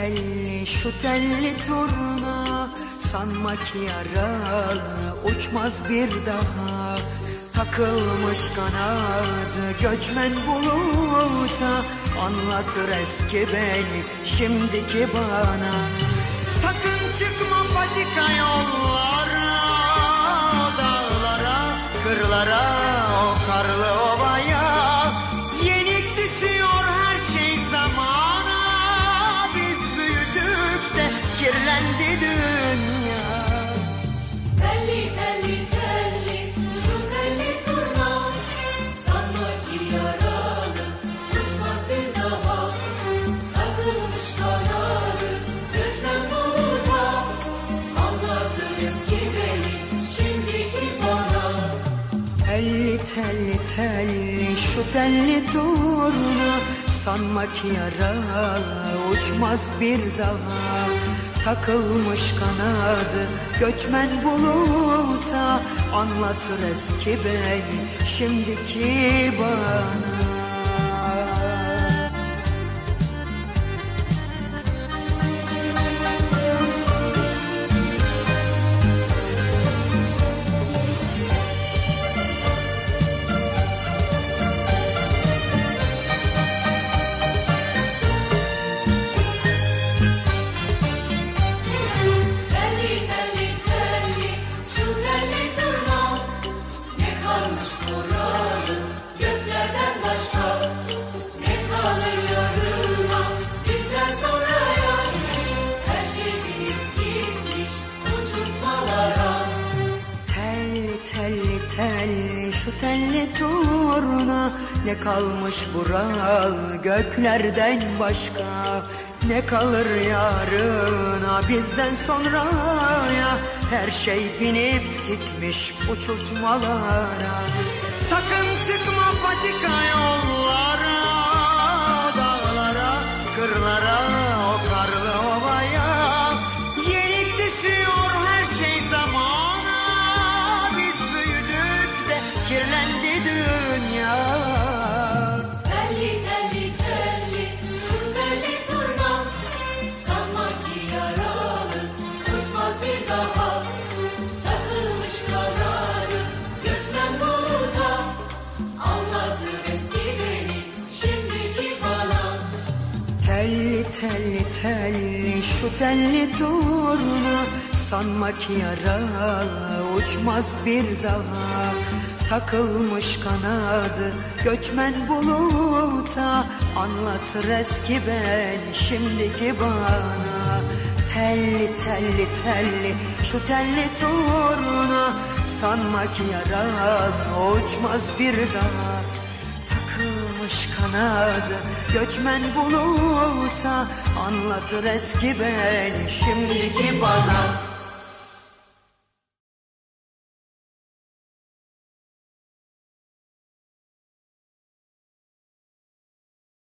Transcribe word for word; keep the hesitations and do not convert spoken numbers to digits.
telli şu telli turna, sanma ki yaralı uçmaz bir daha. Takılmış kanadı göçmen buluta, anlatır eski beni şimdiki bana. Sakın çıkma patika yollara, dağlara, kırlara, o karlı ovaya. Yenik düşüyor her şey zamana, biz büyüdük de kirlendi dünya. Telli telli telli şu telli turna, sanma ki yaralı uçmaz bir daha. Takılmış kanadı göçmen buluta, anlatır eski beni şimdiki bana. Telli telli telli şu telli turna, sanma ki yaralı uçmaz bir daha. Takılmış kanadı göçmen buluta, anlatır eski beni şimdiki bana. Telli şu telli turna, ne kalmış buralı göklerden başka. Ne kalır yarına bizden sonraya, her şey binip gitmiş uçurtmalara. Sakın çıkma patika yollara, dağlara, kırlara, o karlı ovaya. Yenik düşüyor her şey zamana, biz büyüdük de kirlendi dünya. Telli telli telli şu telli turna, sanma ki yaralı uçmaz bir daha. Takılmış kanadı göçmen buluta, anlatır eski beni şimdiki bana. Telli telli telli şu telli turna, sanma ki yaralı uçmaz bir daha. Takılmış kanadı göçmen buluta, anlatır eski beni şimdiki bana. Telli telli telli şu telli turna, sanma ki yaralı uçmaz bir daha. Takılmış kanadı göçmen buluta, anlatır eski beni şimdiki